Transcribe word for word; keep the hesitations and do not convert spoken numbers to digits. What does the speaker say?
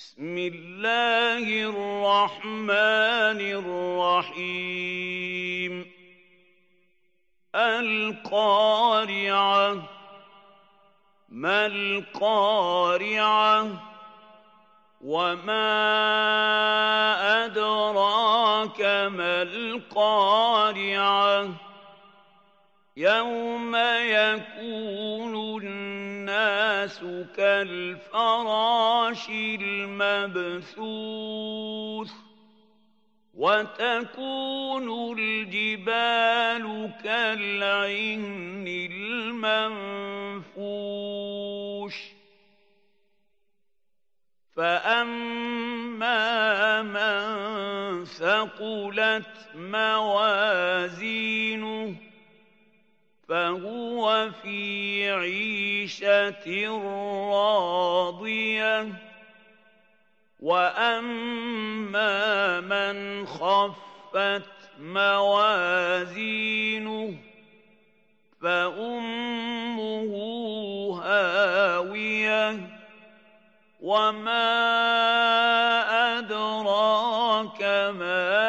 بسم الله الرحمن الرحيم القارعة ما القارعة وما أدراك ما القارعة يوم يكون الناس كالفراش المبثوث وتكون الجبال كالعهن المنفوش فأما من ثقلت موازينه فهو في عيشة راضية وأما من خفت موازينه فأمه هاوية وما أدراك ما